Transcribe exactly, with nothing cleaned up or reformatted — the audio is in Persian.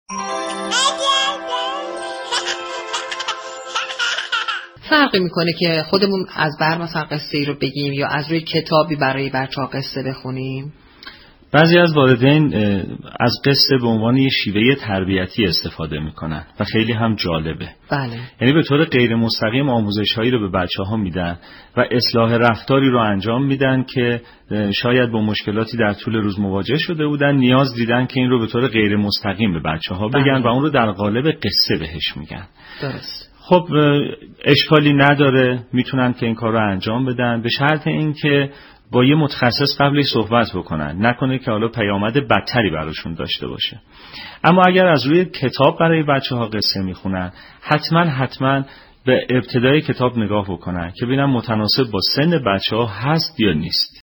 فرقی میکنه که خودمون از بر مثلا قصه ای رو بگیم یا از روی کتابی برای بچه‌ها قصه بخونیم؟ بعضی از والدین از قصه به عنوان یه شیوه تربیتی استفاده میکنن و خیلی هم جالبه. بله. یعنی به طور غیر مستقیم آموزش‌هایی رو به بچه‌ها میدن و اصلاح رفتاری رو انجام میدن که شاید با مشکلاتی در طول روز مواجه شده بودن، نیاز دیدن که این رو به طور غیر مستقیم به بچه‌ها بگن. بله. و اون رو در قالب قصه بهش میگن. درست. خب اشکالی نداره، میتونن که این کار رو انجام بدن، به شرط اینکه با یه متخصص قبلش صحبت بکنن، نکنه که حالا پیامد بدتری براشون داشته باشه. اما اگر از روی کتاب برای بچه‌ها قصه میخونن، حتما حتما به ابتدای کتاب نگاه بکنن که ببینن متناسب با سن بچه‌ها هست یا نیست.